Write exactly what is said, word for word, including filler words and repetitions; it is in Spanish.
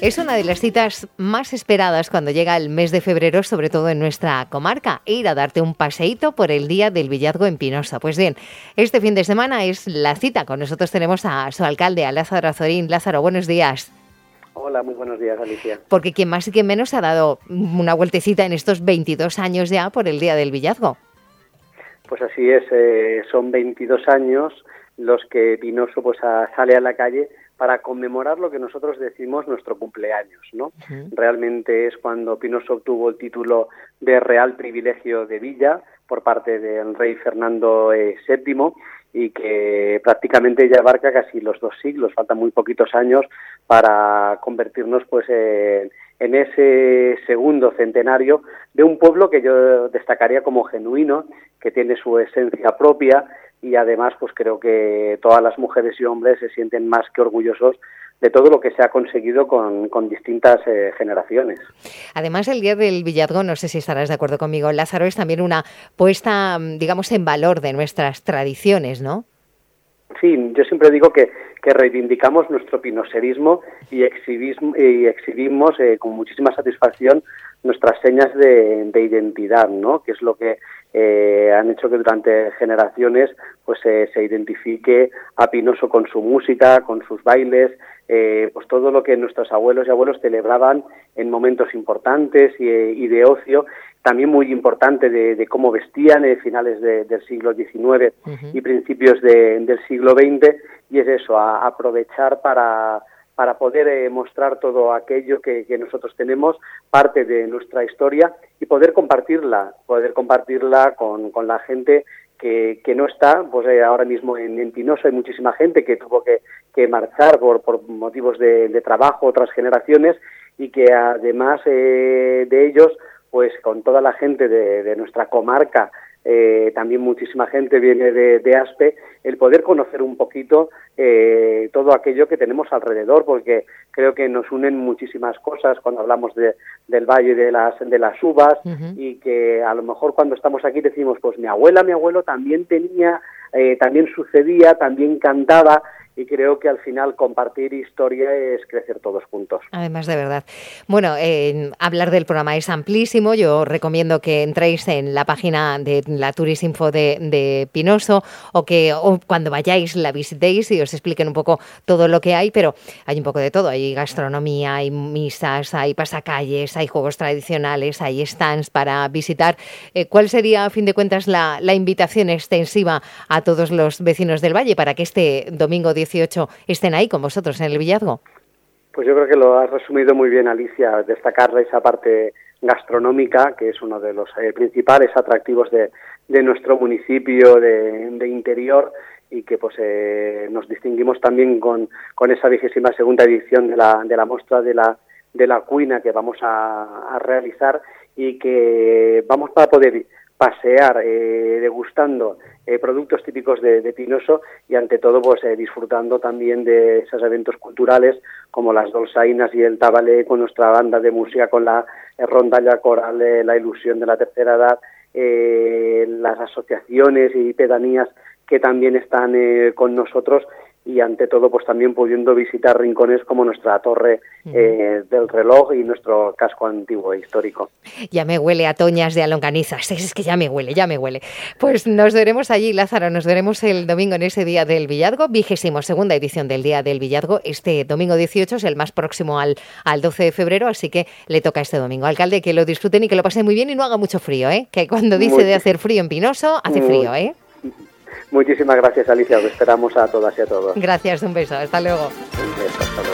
Es una de las citas más esperadas cuando llega el mes de febrero, sobre todo en nuestra comarca, ir a darte un paseíto por el Día del Villazgo en Pinoso. Pues bien, este fin de semana es la cita. Con nosotros tenemos a su alcalde, a Lázaro Azorín. Lázaro, buenos días. Hola, muy buenos días, Alicia. Porque quien más y quien menos ha dado una vueltecita en estos veintidós años ya por el Día del Villazgo. Pues así es, eh, son veintidós años los que Pinoso pues a, sale a la calle para conmemorar lo que nosotros decimos nuestro cumpleaños, ¿no? Uh-huh. Realmente es cuando Pinoso obtuvo el título de Real Privilegio de Villa por parte del rey Fernando eh, séptimo, y que prácticamente ya abarca casi los dos siglos, faltan muy poquitos años para convertirnos pues en, en ese segundo centenario de un pueblo que yo destacaría como genuino, que tiene su esencia propia, y además pues creo que todas las mujeres y hombres se sienten más que orgullosos de todo lo que se ha conseguido con, con distintas eh, generaciones. Además, el Día del Villazgo, no sé si estarás de acuerdo conmigo, Lázaro, es también una puesta, digamos, en valor de nuestras tradiciones, ¿no? Sí, yo siempre digo que, que reivindicamos nuestro pinoserismo y, exhibismo, y exhibimos eh, con muchísima satisfacción nuestras señas de, de identidad, ¿no? Que es lo que eh, han hecho que durante generaciones pues eh, se identifique a Pinoso con su música, con sus bailes, eh, pues todo lo que nuestros abuelos y abuelos celebraban en momentos importantes y, y de ocio, también muy importante de, de cómo vestían en finales de, del siglo diecinueve uh-huh. y principios de, del siglo veinte, y es eso, a, aprovechar para para poder eh, mostrar todo aquello que, que nosotros tenemos, parte de nuestra historia, y poder compartirla, poder compartirla con, con la gente que, que no está, pues eh, ahora mismo en, en Pinoso hay muchísima gente que tuvo que, que marchar por, por motivos de, de trabajo, otras generaciones, y que además eh, de ellos, pues con toda la gente de, de nuestra comarca, Eh, también muchísima gente viene de, de Aspe, el poder conocer un poquito eh, todo aquello que tenemos alrededor, porque creo que nos unen muchísimas cosas cuando hablamos de, del valle de las, de las uvas, uh-huh. y que a lo mejor cuando estamos aquí decimos, pues mi abuela, mi abuelo también tenía, eh, también sucedía, también cantaba, y creo que al final compartir historia es crecer todos juntos. Además, de verdad. Bueno, eh, hablar del programa es amplísimo. Yo recomiendo que entréis en la página de la Turisinfo de, de Pinoso, o que o cuando vayáis la visitéis y os expliquen un poco todo lo que hay, pero hay un poco de todo. Hay gastronomía, hay misas, hay pasacalles, hay juegos tradicionales, hay stands para visitar. Eh, ¿Cuál sería, a fin de cuentas, la, la invitación extensiva a todos los vecinos del Valle para que este domingo dieciocho estén ahí con vosotros en el Villazgo? Pues yo creo que lo has resumido muy bien, Alicia, destacar esa parte gastronómica, que es uno de los eh, principales atractivos de, de nuestro municipio de, de interior, y que pues eh, nos distinguimos también con, con esa vigésima segunda edición de la, de la muestra de la, de la cuina que vamos a, a realizar, y que vamos para poder pasear eh, degustando eh, productos típicos de, de Pinoso, y ante todo pues eh, disfrutando también de esos eventos culturales como las dolçainas y el tabalé, con nuestra banda de música, con la eh, rondalla coral, eh, la ilusión de la tercera edad, eh, las asociaciones y pedanías que también están eh, con nosotros, y ante todo pues también pudiendo visitar rincones como nuestra torre eh, del reloj y nuestro casco antiguo e histórico. Ya me huele a toñas de longanizas, es que ya me huele, ya me huele. Pues nos veremos allí, Lázaro, nos veremos el domingo en ese Día del Villazgo, vigésimo segunda edición del Día del Villazgo. Este domingo dieciocho es el más próximo al, al doce de febrero, así que le toca este domingo. Alcalde, que lo disfruten y que lo pasen muy bien y no haga mucho frío, ¿eh? Que cuando dice muy, de hacer frío en Pinoso, hace muy, frío, ¿eh? Muchísimas gracias, Alicia. Os esperamos a todas y a todos. Gracias, un beso. Hasta luego. Un beso, hasta luego.